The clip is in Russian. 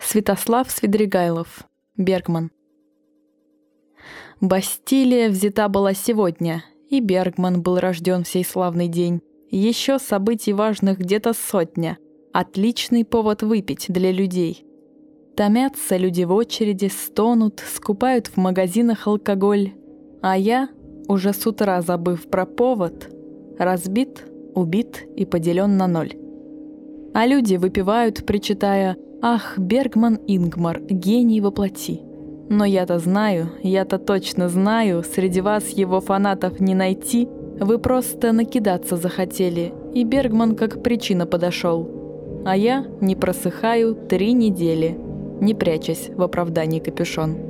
Святослав Свидригайлов. Бергман. Бастилия взята была сегодня, и Бергман был рожден в сей славный день. Еще событий важных где-то сотня. Отличный повод выпить для людей. Томятся люди в очереди, стонут, скупают в магазинах алкоголь. А я, уже с утра забыв про повод, разбит, убит и поделен на 0. А люди выпивают, причитая: «Ах, Бергман Ингмар, гений воплоти». Но я-то знаю, я-то точно знаю, среди вас его фанатов не найти. Вы просто накидаться захотели, и Бергман как причина подошел. А я не просыхаю 3 недели, не прячась в оправдании капюшон.